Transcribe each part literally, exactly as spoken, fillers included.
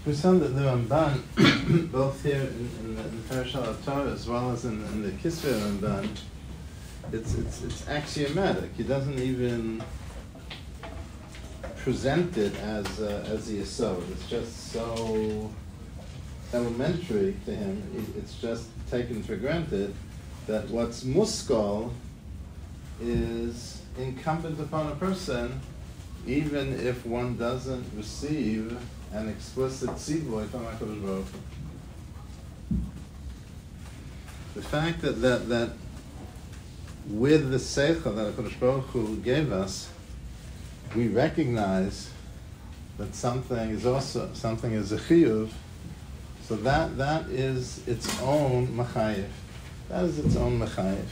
We saw that the Ramban, both here in, in the, in the Parashah Torah as well as in, in the Kisvei Ramban, it's, it's, it's axiomatic. He doesn't even present it as, uh, as the Yesod. It's just so elementary to him. It's just taken for granted that what's muskal is incumbent upon a person, even if one doesn't receive an explicit tzivui from HaKadosh Baruch Hu. The fact that, that, that with the seicha that HaKadosh Baruch Hu gave us, we recognize that something is also, something is a chiyuv, so that, that is its own machayev. That is its own machayev.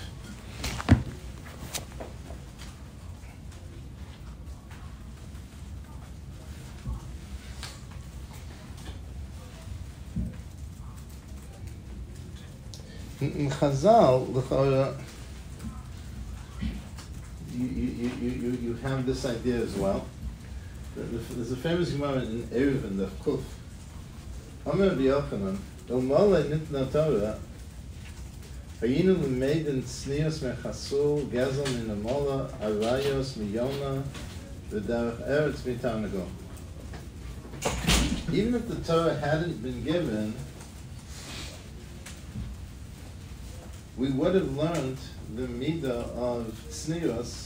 In Chazal, l'chora, you, you, you, you, you have this idea as well. There's a famous Gemara in Eruvin, the Kuf. Omer B'Yochanan, Ilmolei nitna Torah, hayinu l'meidin tznius mechasul, gezel min amola, arayos miyona, v'derech eretz mitarnago. Even if the Torah hadn't been given, we would have learned the midah of tznius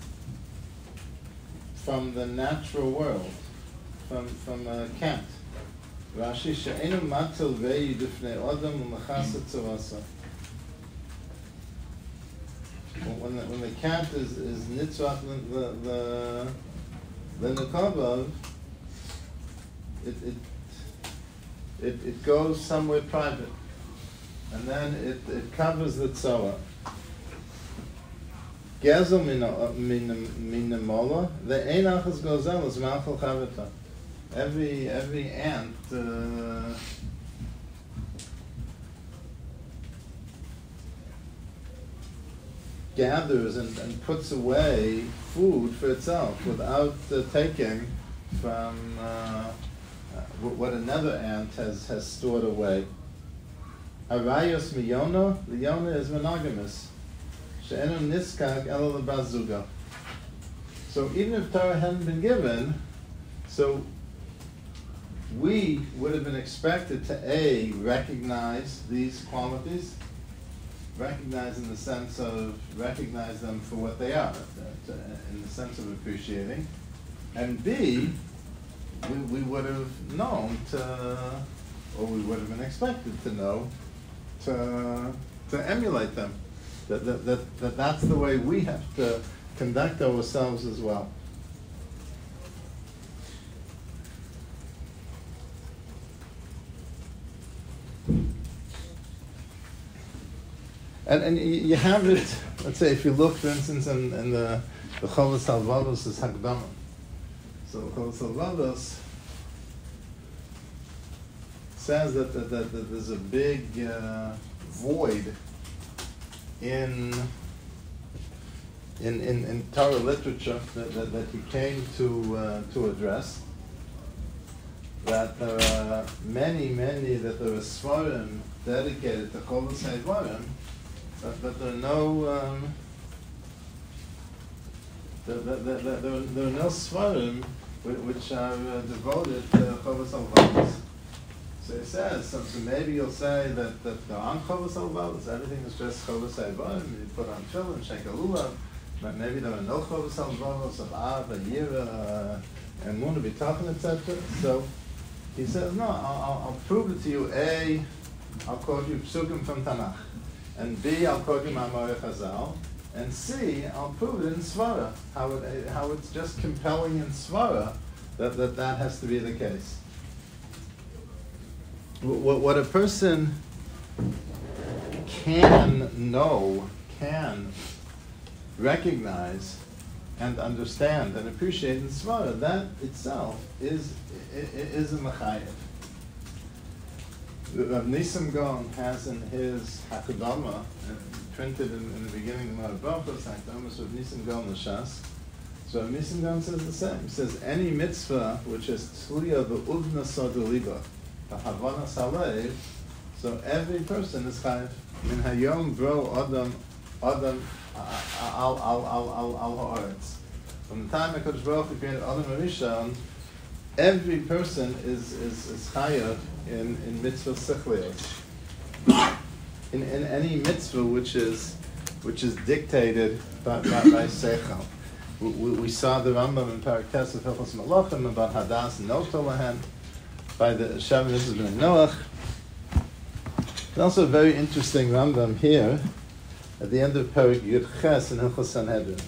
from the natural world, from from a cat. Rashi she'enu matil ve'yu difnei odam u'machasat tzavasa. When the, when the cat is is nitzvach the the the nekabav, it it it it goes somewhere private. And then it, it covers the tzoa. Gezel min mola, the einachas gozel is malchal chavita. Every every ant uh, gathers and, and puts away food for itself without uh, taking from uh, what another ant has, has stored away. Arayos miyona, the yona is monogamous. She'enu niskak ela lebazuga. So even if Torah hadn't been given, so we would have been expected to A, recognize these qualities, recognize in the sense of, recognize them for what they are, in the sense of appreciating, and B, we, we would have known to, or we would have been expected to know, to, to emulate them. That, that, that, that that's the way we have to conduct ourselves as well. And, and you have it, let's say if you look, for instance, in, in the the Chovos HaLevavos is Hakdama. So the Chovos HaLevavos says that, that, that, that there's a big uh, void in, in in in Torah literature that, that, that he came to uh, to address. That there are many, many, that there are svarim dedicated to Chovos HaDvarim, but, but there are no um, there, there, there, there, there are no svarim which are uh, devoted to Chovos HaLevavos. So it says, so, so maybe you'll say that, that there aren't Chovos HaLevavos, everything is just Chovos HaDvarim, you put on tefillin, shake a lulav, but maybe there are no Chovos HaLevavos of Av, Yira, and Muna B'tachon, et cetera. So he says, no, I'll, I'll, I'll prove it to you. A, I'll quote you psukim from Tanakh, and B, I'll quote you Ma'amorei Chazal, and C, I'll prove it in Svara, how it, how it's just compelling in Svara that that, that has to be the case. What, what a person can know, can recognize, and understand and appreciate in Svara, that itself is is a mechayev. Rav Nisim Gaon has in his Hakadama, printed in, in the beginning of the Brachos, Hakadamas Rav Nisim Gaon L'Shas. So Rav Nisim Gaon says the same. He says any mitzvah which is tluya be'uvna sada liba, the Havanas Halev, so every person is chayiv. Min hayom bro adam adam al al al al al haaretz. From the time HaKadosh Baruch Hu created Adam Rishon, every person is is is chayav in in mitzvah sichliyos. In in any mitzvah which is which is dictated by by, by seichel. We, we, we saw the Rambam in Parak Tes of Hilchos Malachim about Hadas and Noto Lahen by the Shem Mitzvah Ben Noach. There's also a very interesting Rambam here at the end of Parak Yud Ches in Hilchos Sanhedrin.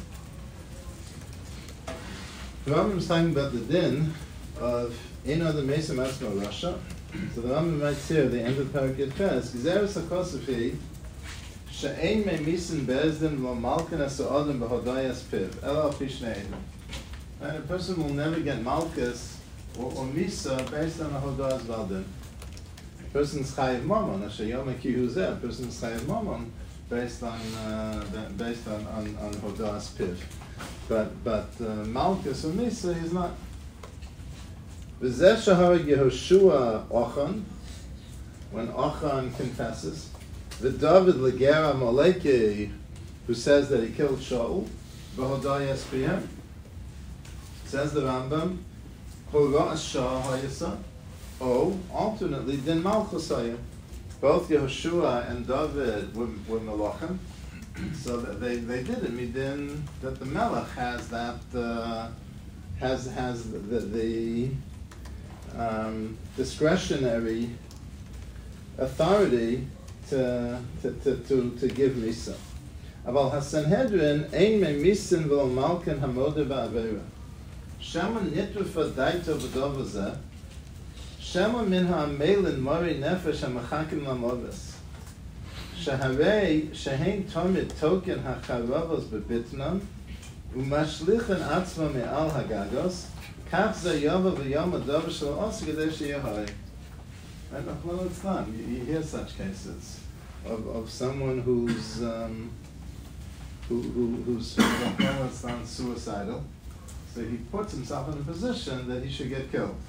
The Rambam is talking about the din of Eno the Mesa Matzma Rasha. So the Rambam writes here at the end of Parak Yud Ches, Gzeres HaKosafi She'ein me misen bezdin lo malkin as adam b'hodayas piv ela pishnei. And a person will never get malchus or, or misa based on a hodayas valdin. A person's chayiv mamon, a sheyom ekihuzeh. A person's chayiv mamon based on uh, based on on, on hodayas piv. But but uh, malchus or misa is not. V'zeh shahar Yehoshua Ochan, when Ochan confesses. The David Legera Moleki, who says that he killed Shaul, B'hodayas Pihem, says the Rambam, Hura'as Shah Hayasa, oh, alternately, Din Malchus Hayah. Both Yehoshua and David were, were Melachim, so that they, they did it, Midin, that the Melech has that, uh, has has the, the, the um, discretionary authority To, to, to, to, to give misa. Aval HaSanhedrin ein me misin v'lo malkin hamoda v'avera. Shema nitru fadaito v'dov hazeh. Shema min ha'amelin mori nefesh ha'machakim l'modas. Sheharei shehein tomid token ha'charavos bebitnan u'mashlichan atzma me'al ha'gagos kach ze yova v'yom adov shel osi gedei she'yahari. Right? Well, it's not. You, you hear such cases of, of someone who's um, who, who who's well, it's not suicidal, so he puts himself in a position that he should get killed.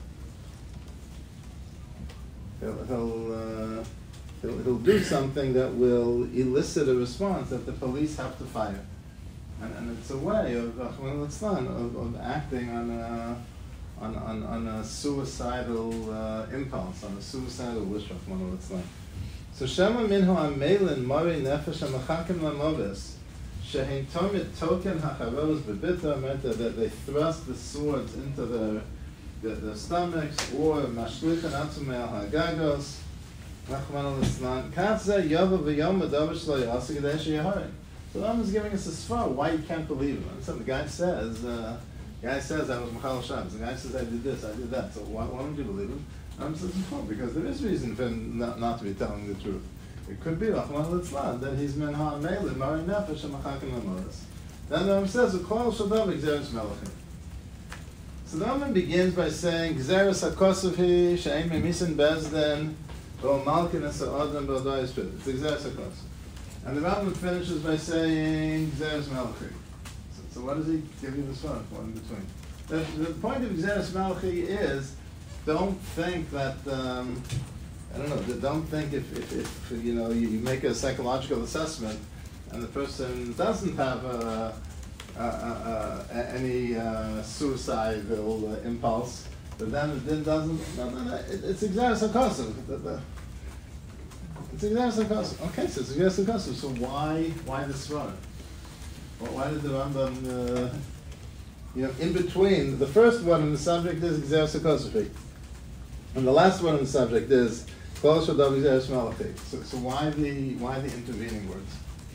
He'll he'll, uh, he'll he'll do something that will elicit a response that the police have to fire, and and it's a way of well, it's not of, of acting on a. On, on, on a suicidal uh, impulse, on a suicidal wish, so Shema minhu amelin mari nefesh ha'machakim l'moves shehein tomid token ha'charos bebita meant that they thrust the swords into their their, their stomachs or mashlichan atzum me'al ha'gagos rachmana litzlan katzeh yova v'yom adavish lo yasa gedei she'yaharin. So the Rambam is giving us a svar why you can't believe him. And so the guy says. Uh, The guy says I was Machal Shabbos. The guy says I did this, I did that. So why, why don't you believe him? I'm saying no, because there is reason for him not, not to be telling the truth. It could be Rachman Litzlan that he's men ha'amelin mari nefesh ha'machakim l'modas. Then the Rambam says u'kol shadav gzeres melachim. So the Rambam begins by saying gzeres hakosav hi she'ein memisin bezdin v'o malkin es ha'adam b'hodayas piv. It's gzeres hakosav. And the Rambam finishes by saying gzeres melachim. So what does he give you this one? One in between. The, the point of Gzeres Malachi is, don't think that, um, I don't know, don't think if, if, if you know, you, you make a psychological assessment and the person doesn't have a, a, a, a, any uh, suicidal uh, impulse, but then it then doesn't, no, no, no, it, it's Gzeres HaKosav. It's Gzeres HaKosav. Okay, so it's Gzeres HaKosav. So why, why this one? Well, why did the Rambam, uh, you know, in between, the first one in the subject is Gzeres HaKosav, and the last one in the subject is Kol Shadav Gzeres Malachi. So, so why the why the intervening words?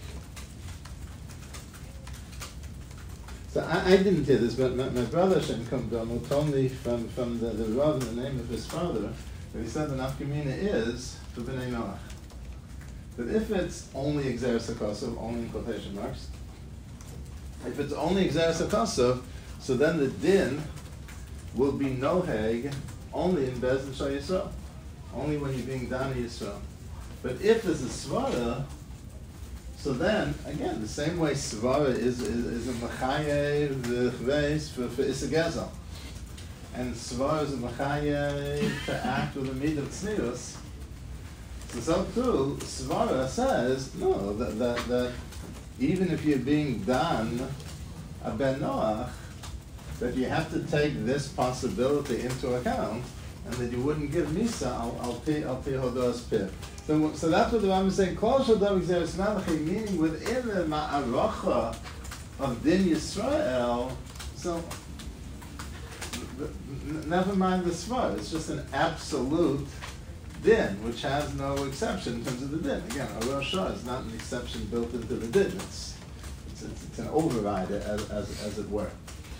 So I, I didn't hear this, but my, my brother Shem Kumdono told me from, from the, the Rav in the name of his father that he said the nafkamina is for B'nai Noach. That if it's only Gzeres HaKosav, only in quotation marks, if it's only Gzeres HaKosav, so then the din will be noheg only in Bezdin Shal Yisrael, only when you're being Dani Yisrael. But if there's a svara, so then, again, the same way svara is, is, is a machayev v'chveis for, for Issa Gezel. and Svar is a Mechayev to act with a mid of Tznius. So, so too, Svara says, no, that, that, that even if you're being done a Ben Noach, that you have to take this possibility into account, and that you wouldn't give Misa al al pi al pi hodos pir. So, so that's what the Rambam is saying. Kol shadam gzeres malachi, meaning within the ma'aracha of Din Yisrael. So the, n- never mind the svar. It's just an absolute din, which has no exception in terms of the din. Again, a Rosh Hashanah is not an exception built into the din. It's it's, it's, it's an override, as, as as it were.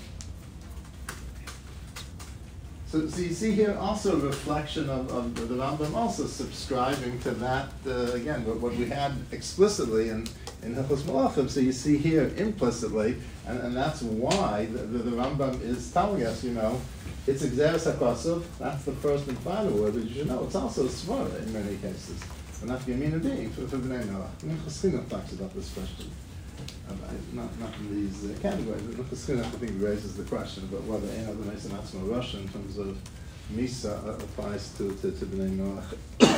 So, so you see here also a reflection of, of the Rambam also subscribing to that, uh, again, what, what we had explicitly in, in Hilchos Malachim. So you see here implicitly, and, and that's why the, the, the Rambam is telling us, you know, it's Exeris HaKosov, that's the first and final word, but you should know it's also Svara in many cases. And that's Yamin being for, for Bnei Noach. Minchas Chinuch talks about this question. Uh, not, not in these uh, categories, but Minchas Chinuch, I think, raises the question about whether Ein Adam Eis Atzmo Rosh in terms of Misa uh, applies to, to, to Bnei Noach.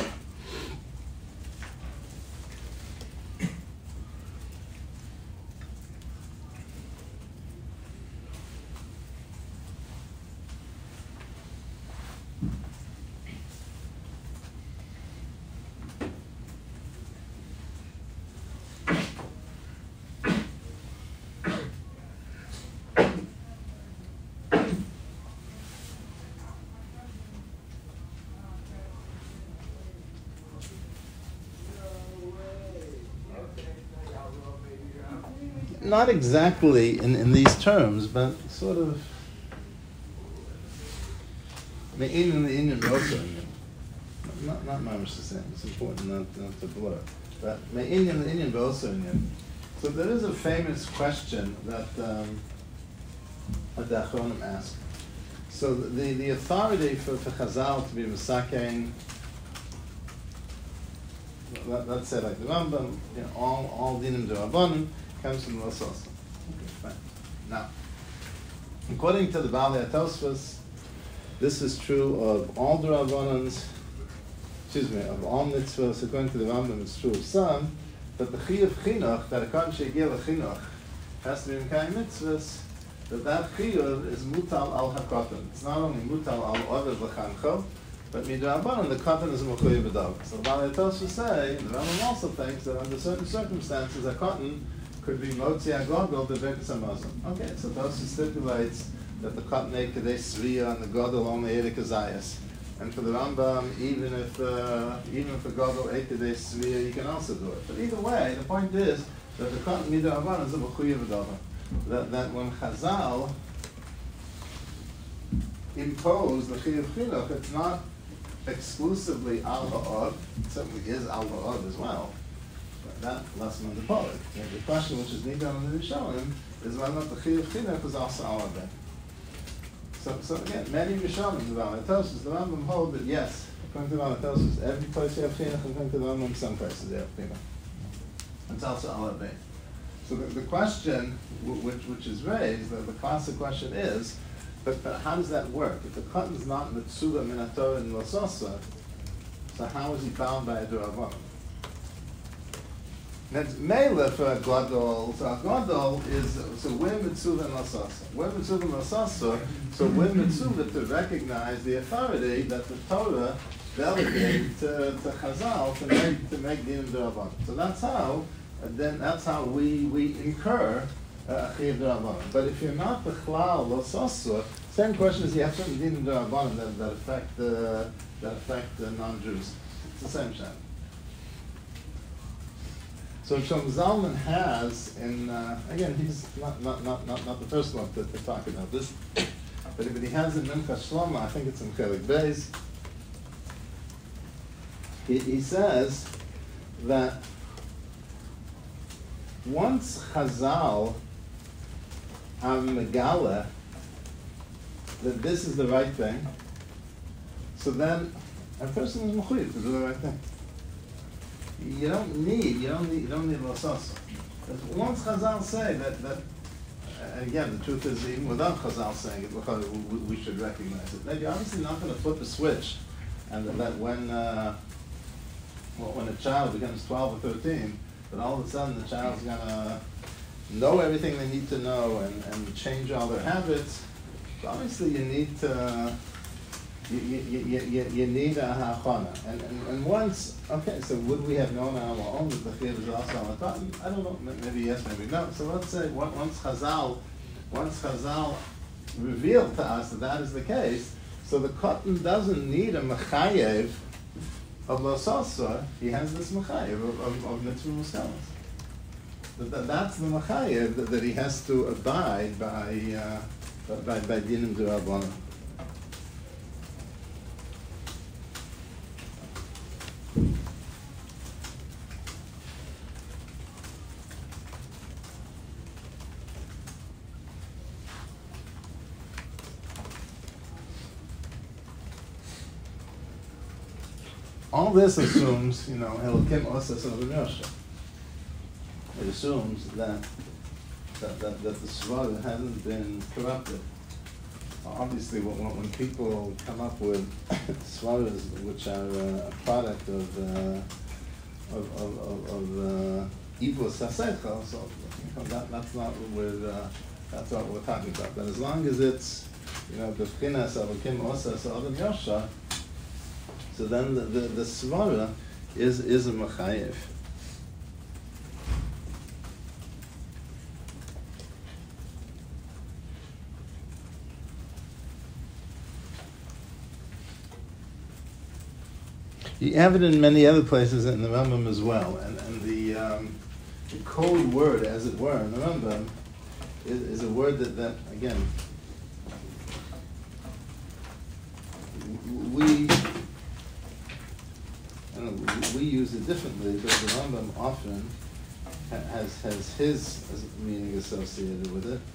Not exactly in, in these terms, but sort of Me'in in the Indian also. Not not mamish the same. It's important not, not to blur. But Me'in in the Indian also. So there is a famous question that um, the Achronim asked. So the, the authority for, for Chazal to be Mesakein, let, let's say like the Rambam, you know, all all dinim d'Rabbanan comes from Los Osa. Okay, fine. Now, according to the Baalei HaTosfos, this is true of all the Rabbanans, excuse me, of all mitzvahs. According to the Rambam, it's true of some, that the Chiyuv Chinuch, that a Kaddish Yegil Chinuch has to be Mekayim mitzvahs, that that Chiyuv is Mutal al HaKotan. It's not only Mutal al Ovid L'Chancho, but Midrabanan, the Kotan is Mechuyev B'Dov. So the Baalei HaTosfos say, the Rambam also thinks that under certain circumstances, a Kotan could be Motzi HaGodol B'Vekas HaMazon. Okay, so Tosfos stipulates that the Kotnei Kedei Sriya and the Godel only ate a Kazayas. And for the Rambam, even if uh, even if the Godel ate Kedei Sriya, you can also do it. But either way, the point is that the Kotan Midrabanan is a Mechuyev B'Dov. That that when Chazal impose the Chiyuv Chinuch, it's not exclusively Al Ha'od, it certainly is Al Ha'od as well. That lesson on the poet. The question which is needed on the Rishonim is whether or not the Chiyuv Chinuch is also our day. So, so again, many Rishonim, the Baalei HaTosfos, the Rambam hold that yes, according to the Baalei HaTosfos, every place you have Chinuch, according to the Rambam, some places you have Chinuch. It's also our day. So the, the question w- which which is raised, the, the classic question is, but, but how does that work? If the Kotan is not Mitzvah Min HaTorah and Los Osa, so how is he bound by a D'Rabbanan? That's Mela for a Gadol. So a Gadol is, so we're Mitzvah and Lasasa. We're Mitzvah and Lasasa, so we're Mitzvah to recognize the authority that the Torah delegated to, to Chazal to make to make Dinim D'Rabbanan. So that's how, and then that's how we we incur a uh, Chiyuv D'Rabbanan. But if you're not the Chlal Lasasa, same question is you have certain Dinim D'Rabbanan that, that affect the that affect the non-Jews. It's the same shot. So Shlomo Zalman has, in uh, again, he's not not, not, not not the first one to, to talk about this, but, but he has in Minchas Shlomo, I think it's in Chelik Beis, he, he says that once Chazal are megala that this is the right thing, so then a person is mechuyev to do the right thing. You don't need, you don't need, you don't need losasa. Once Chazal say that, that and again, the truth is, even without Chazal saying it, we, we should recognize it. Maybe obviously not going to flip a switch, and that when uh, when a child becomes twelve or thirteen, that all of a sudden the child's going to know everything they need to know and, and change all their habits. So obviously, you need to. You, you, you, you, you need a ha'achana. And, and, and once, okay, so would we have known on our own that the chiyuv is also on the button? I don't know, maybe yes, maybe no. So let's say once Chazal, once Chazal revealed to us that that is the case, so the cotton doesn't need a mechayev of lososor, he has this mechayev of, of, of mitzvah muskalas. That, that, that's the mechayev that, that he has to abide by, uh, by, by dinim d'Rabbanan. All this assumes, you know, Elokim Osas of Yosha. It assumes that that, that, that the Svara hasn't been corrupted. Obviously, when, when people come up with Svaras which are uh, a product of uh, of of, of, of uh, evil sasechel, so you know, that, that's not what we're uh, that's not what we're talking about. But as long as it's, you know, the B'chinas Elokim Osas of Yosha, so then the, the, the svara is, is a mechayev. You have it in many other places in the Rambam as well, and, and the, um, the code word, as it were, in the Rambam is, is a word that, that again, we I don't know, we, we use it differently, but the Rambam often ha- has has his meaning associated with it.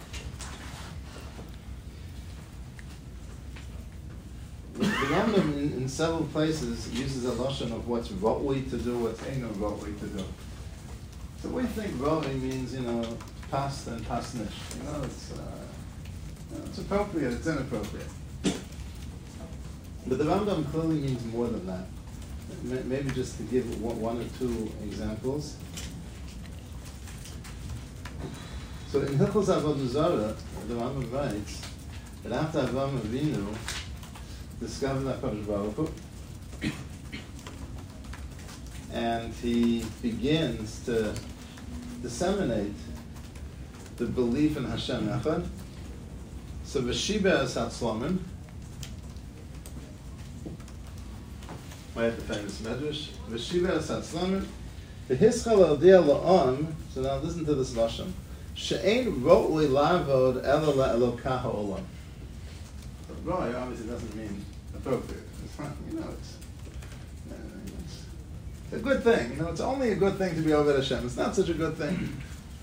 The Rambam in, in several places uses a lashon of what's rotway to do, what's ain't no rotway to do. So we think rotway means, you know, past and pasnish. You know, it's uh, you know, it's appropriate, it's inappropriate. But the Rambam clearly means more than that. Maybe just to give one or two examples. So in Hilchos Avodah Zarah, the Rambam writes that after Avraham Avinu discovered HaKadosh Baruch Hu, and he begins to disseminate the belief in Hashem Echad, so V'shiber es hatzlomim, I have the famous medrash. V'shiva esatzlamin, v'hischal al dia la'am. So now listen to this lashon. She'ein ro'li lavod ela la'elokah ha'olam. Ro'y obviously doesn't mean appropriate. It's not, you know, it's, uh, it's, it's a good thing. You know, it's only a good thing to be over Hashem. It's not such a good thing.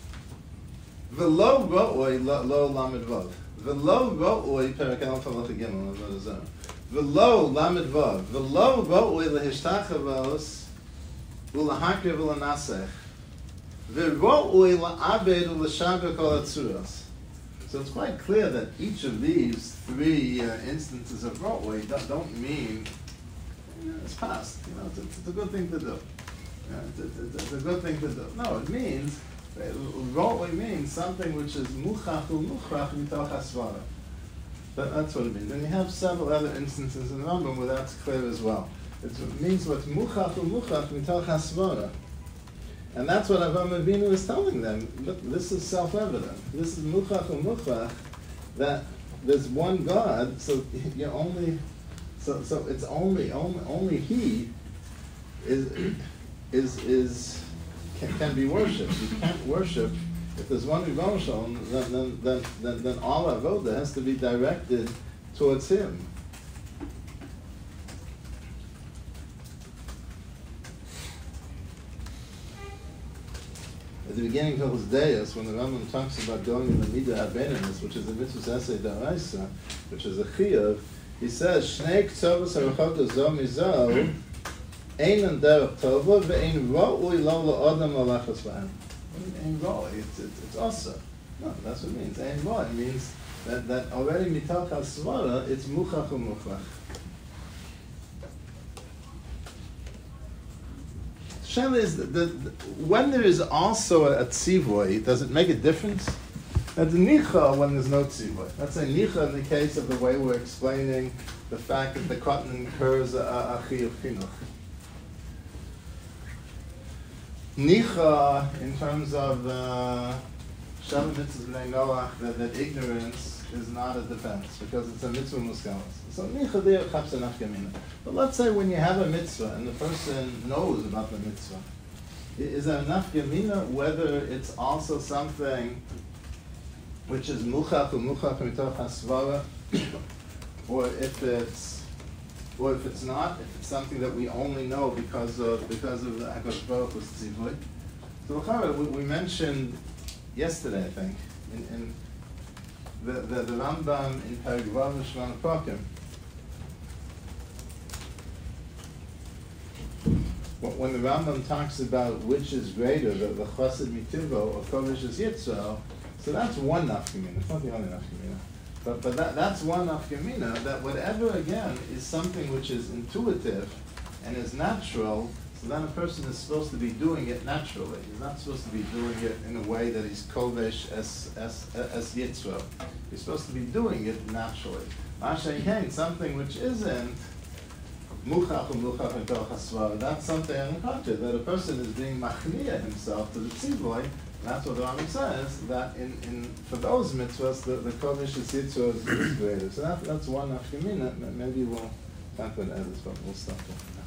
V'lo ro'y lo lamed vav. V'lo ro'y perak alef halacha gimel Avodah Zarah. V'lo lamed vav, v'lo ro'oi lehishtachavos u'lahakriv u'lanasech, v'ro'oi la'abed u'lashabek kol hatzuros. So it's quite clear that each of these three uh, instances of ro'oi don't, don't mean, you know, it's past. You know, it's, it's, it's a good thing to do. Yeah, it's, it's, it's a good thing to do. No, it means, ro'oi means something which is muchach u'muchrach mitoch hasvara. That, that's what it means. And you have several other instances in Rambam where that's clear as well. It's, it means what's muchach u'muchach mitoch hasvara. And that's what Avraham Avinu is telling them. Look, this is self-evident. This is muchach u'muchach, that there's one God, so you only, so so it's only only only He is is is can, can be worshipped. You can't worship. If there's one Rebbeinu Shalom, then then, then then then all avodah has to be directed towards Him. At the beginning of his Deus, when the Rambam talks about going in the Midah HaBeinamis, which is a mitzvah essay da'araisa, which is a chiyuv, he says, Shnei k'tzovos harachot zo mizo, ein an derech tova, ve'ein ro'ui lo la'odam lalachas b'hem. Ein ro'ui, it's, it's, it's also. No, that's what it means. Ein bo. It means that, that already mitach hasvara, it's muchach u'muchach. Shayla is the, the, the, when there is also a, a tzivoy, does it make a difference? That's nicha when there's no tzivoy. That's a nicha in the case of the way we're explaining the fact that the cotton incurs a, a chiyuv chinuch. Nicha, in terms of uh, Shabbat mitzvahs b'nei Noach, that, that ignorance is not a defense because it's a mitzvah muskalas. So nicha there chapsa nafkamina. But let's say when you have a mitzvah and the person knows about the mitzvah, is there nafkamina whether it's also something which is muchach or muchach mitoch hasvara, or if it's or if it's not, if it's something that we only know because of because of the Hakadosh Baruch Hu's tzivui. So we, we mentioned yesterday, I think, in, in the, the, the Rambam in Perek Vav Shemona Prakim, when the Rambam talks about which is greater, the, the Chassid Mitivo or Kovish is Yitzhak, so that's one nafkamina. It's not the only nafkamina. But, but that, that's one nafkamina, that whatever, again, is something which is intuitive and is natural, so then a person is supposed to be doing it naturally. He's not supposed to be doing it in a way that he's kovesh as, as, as yitzro. He's supposed to be doing it naturally. Masha'ikein, something which isn't muchach or muchach and hasvara, that's something on the contrary, that a person is being machniya himself to the tzivoy. That's what the Rambam says, that in, in for those mitzvahs, the, the kodesh is yitzvah is greater. So that, that's one nafkamina. Maybe we'll talk about others, but we'll stop there.